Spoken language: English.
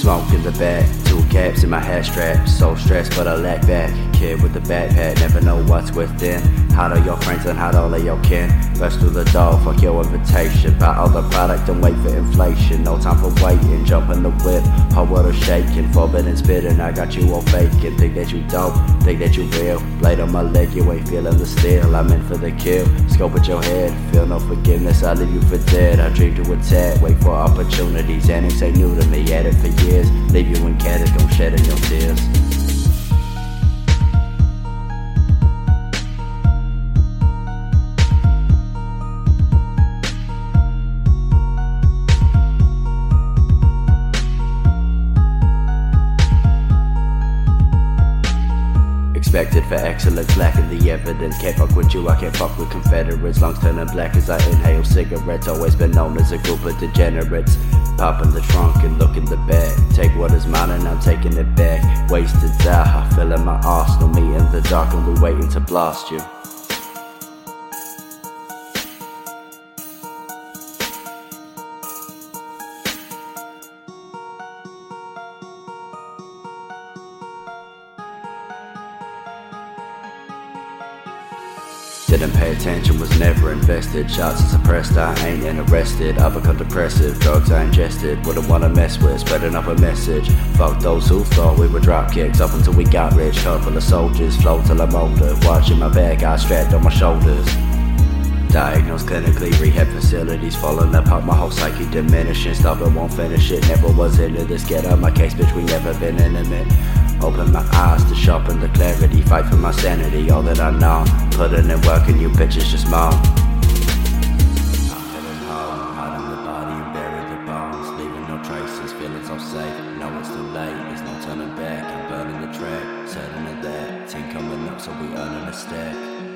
Smoke in the back, 2 caps in my hat strap. So stressed but I lack back. Kid with the backpack, never know what's within. Hide all your friends and hide all of your kin. Burst through the door, fuck your invitation. Buy all the product and wait for inflation. No time for waiting, jump in the whip. Whole world is shaking, forbidden spitting. I got you all faking. Think that you dope, think that you real. Blade on my leg, you ain't feeling the steel. I'm in for the kill, scope at your head. Feel no forgiveness, I leave you for dead. I dream to attack, wait for opportunities. Annex ain't new to me, had it for years. Leave you in catacombs, shedding your tears. Expected for excellence, lacking the evidence. Can't fuck with you, I can't fuck with Confederates. Lungs turning black as I inhale cigarettes. Always been known as a group of degenerates. Pop in the trunk and look in the back. Take what is mine and I'm taking it back. Ways to die, I feel in my arsenal. Me in the dark and we waiting to blast you. Didn't pay attention, was never invested. Shots are suppressed, I ain't interested. I become depressive, drugs I ingested. Wouldn't wanna mess with, spreading up a message. Fuck those who thought we were drop kicks. Up until we got rich, couple of soldiers. Flow till I'm older, watching my bag, I strapped on my shoulders. Diagnosed clinically, rehab facilities falling apart, my whole psyche diminishing. Stubborn, won't finish it, never was into this. Get out my case, bitch, we never been intimate. Open my eyes to sharpen the clarity. Fight for my sanity, all that I know. Putting in work and you bitches just moan. I'm heading home, hiding the body and bury the bones. Leaving no traces, feeling so safe. No, it's too late, there's no turning back. I'm burning the track, certain of that. Team coming up, so we earning a stack.